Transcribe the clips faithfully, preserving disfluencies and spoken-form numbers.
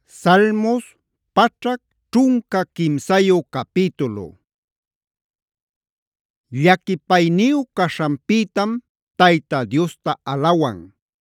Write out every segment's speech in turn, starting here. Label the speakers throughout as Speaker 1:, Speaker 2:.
Speaker 1: Salmos paćhac ćhunca quimsayu capítulo. Llaquipayniyu caśhanpitam Tayta Diosta alawan.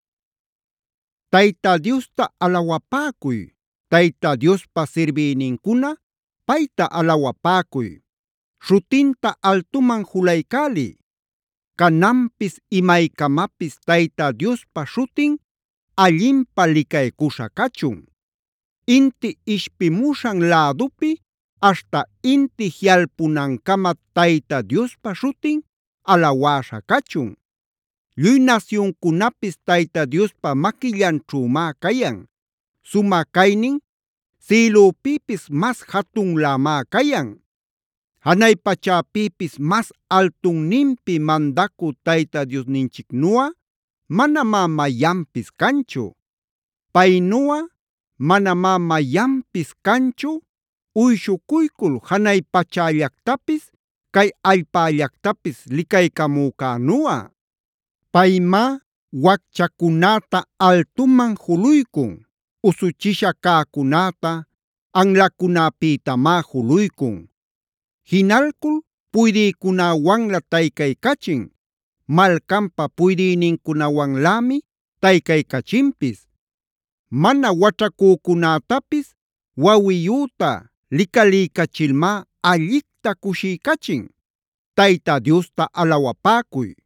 Speaker 1: Tayta Diosta alawapäcuy, Tayta Diospa sirbïnincuna payta alawapäcuy. Śhutinta altuman julaycäliy. Cananpis imaykamapis Tayta Diospa śhutin allinpa licaycuśha cachun. Inti ishpimuśhan lädupi aśhta inti jiꞌalpunancama Tayta Diospa śhutin alawäśha cachun. Lluy nasyuncunapis Tayta Diospa maquillanćhümá cayan. Sumä caynin sïlüpipis mas jatunlämá cayan. Janay pachäpipis mas altunninpi mandacü Tayta Diosninchiknuꞌa manamá mayanpis canchu. Paynuꞌa manamá mayanpis canchu uyshucuycul janay pachällactapis cay allpällactapis licaycamücänuꞌa. Paymá wakchacunäta altuman juluycun, usuchisha cäcunäta anlacunäpïtamá juluycun. Jinalcul puydïcunäwanlä taycaycachin, malcanpa puydïnincunawanlämi taycaycachinpis. Mana waćhacücunätapis wawiyüta licaliycachilmá allicta cushiycachin. Tayta Diosta alawapäcuy.